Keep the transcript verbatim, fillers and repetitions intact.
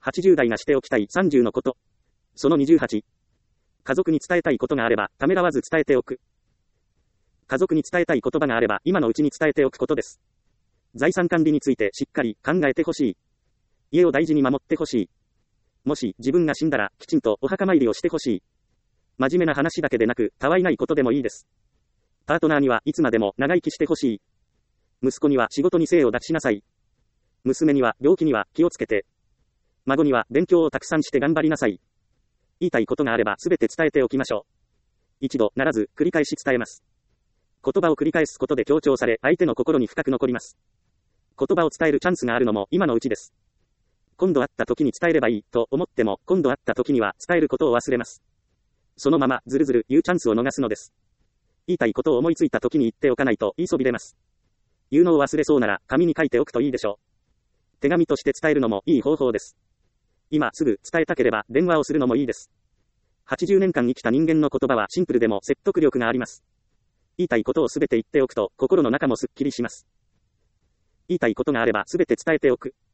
はちじゅう代がしておきたいさんじゅうのこと。そのにじゅうはち。家族に伝えたいことがあれば、ためらわず伝えておく。家族に伝えたい言葉があれば、今のうちに伝えておくことです。財産管理についてしっかり考えてほしい。家を大事に守ってほしい。もし自分が死んだら、きちんとお墓参りをしてほしい。真面目な話だけでなく、たわいないことでもいいです。パートナーにはいつまでも長生きしてほしい。息子には仕事に精を出しなさい。娘には病気には気をつけて。孫には勉強をたくさんして頑張りなさい。言いたいことがあればすべて伝えておきましょう。一度ならず繰り返し伝えます。言葉を繰り返すことで強調され、相手の心に深く残ります。言葉を伝えるチャンスがあるのも今のうちです。今度会った時に伝えればいいと思っても、今度会った時には伝えることを忘れます。そのままずるずる言うチャンスを逃すのです。言いたいことを思いついた時に言っておかないと言いそびれます。言うのを忘れそうなら紙に書いておくといいでしょう。手紙として伝えるのもいい方法です。今すぐ伝えたければ電話をするのもいいです。はちじゅうねんかん生きた人間の言葉はシンプルでも説得力があります。言いたいことをすべて言っておくと心の中もすっきりします。言いたいことがあればすべて伝えておく。